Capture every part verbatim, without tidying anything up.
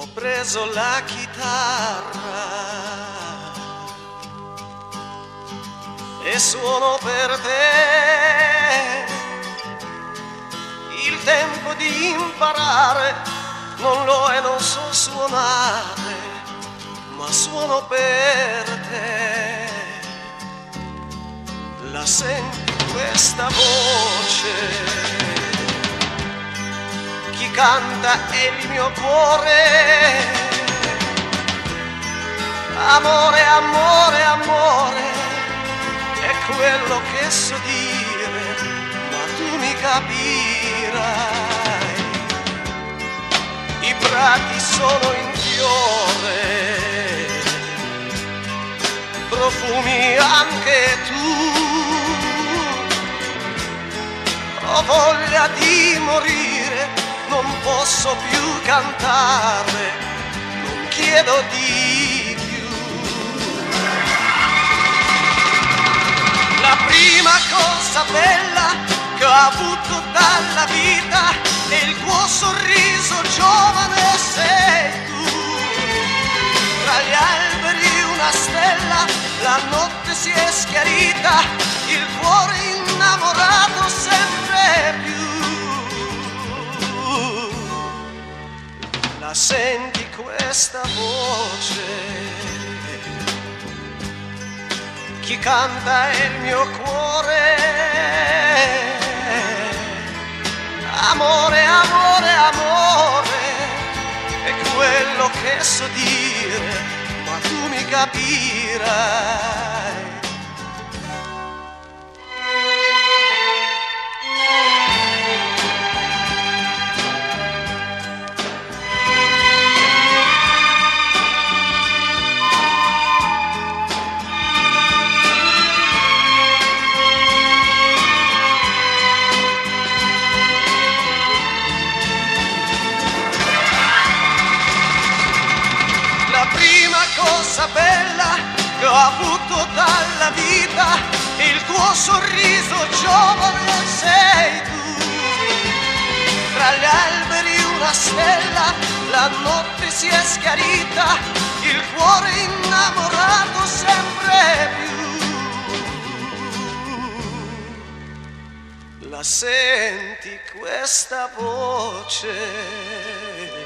ho preso la chitarra e suono per te. Il tempo di imparare non lo è, non so suonare, ma suono per te. La senti questa voce? Chi canta è il mio cuore. Amore, amore, amore, è quello che so dire, ma tu mi capirai. I prati sono in fiore, profumi anche tu. Ho voglia di morire, non posso più cantare, non chiedo di più. La prima cosa bella che ho avuto dalla vita è il tuo sorriso giovane, sei tu. Tra gli alberi una stella, la notte si è schiarita, il cuore innamorato sempre più. La senti questa voce? Chi canta è il mio cuore. Amore, amore, amore, è quello che so dire, ma tu mi capirai. Cosa bella che ho avuto dalla vita, il tuo sorriso giovane, sei tu. Tra gli alberi una stella, la notte si è schiarita, il cuore innamorato sempre più. La senti questa voce?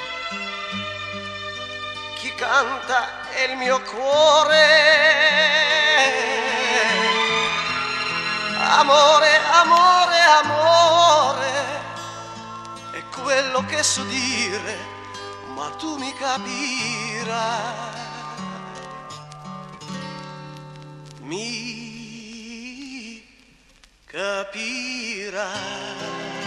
Chi canta è il mio cuore. Amore, amore, amore, è quello che so dire, ma tu mi capirai. Mi capirai.